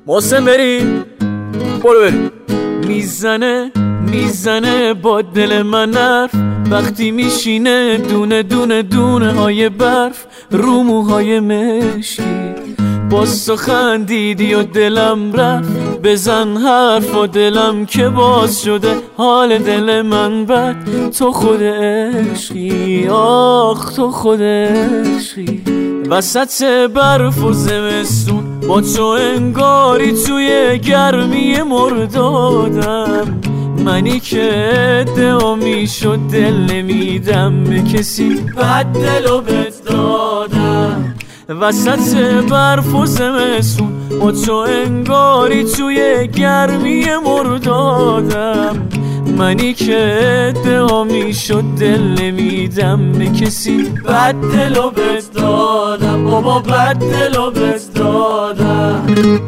محسن بریم، برو بریم. میزنه با دل من حرف وقتی میشینه دونه دونه دونه های برف رو موهای مشکی. باز تو خندیدی و دلم رفت، بزن حرف و دلم که باز شده حال دل من بد. تو خود عشقی، آخ تو خود عشقی. وسط برف و زمستون با تو انگاری توی گرمی مردادم. منی که ادعا میشد دل نمیدم به کسی، بد دل و بد دادم. وسط برف و زمستون با تو انگاری توی گرمی مردادم. منی که ادعا میشد دل نمیدم به کسی، بد دل و بد دادم. بابا بد دل و بد دادم.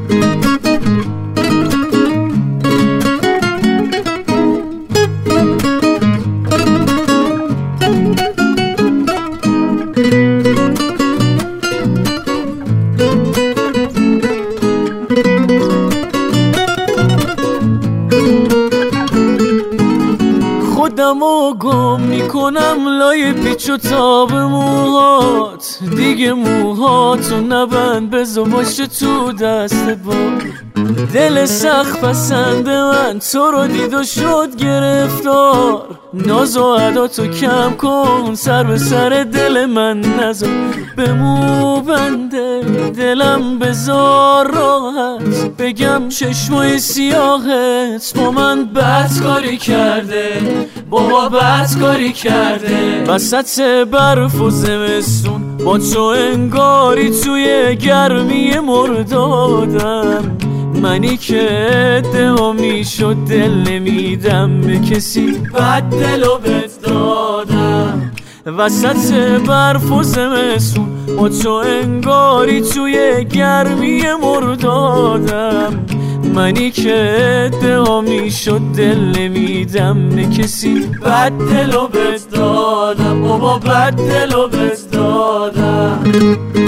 خودمو گم میکنم لای پیچ و تاب موهات. دیگه موهاتو نبند، بذار باشه تو دست بار. دل سخت پسند من تو رو دید و شد گرفتار. ناز و عداتو کم کن، سر به سر دل من نذار. به مو بنده دلم بذار راحت، بگم چشمای سیاهت با من بدکاری کرده. بابا بدکاری کرده. وسط برف و زمستون با تو انگاری توی گرمی مردادم. منی که ادعا میشد دل نمیدم به کسی، بد دل و بد دادم. وسط برف و زمستون با تو انگاری توی گرمی مردادم. منی که ادعا میشد دل نمیدم به کسی، بد دل و بد دادم. بابا بد دل و بد دادم.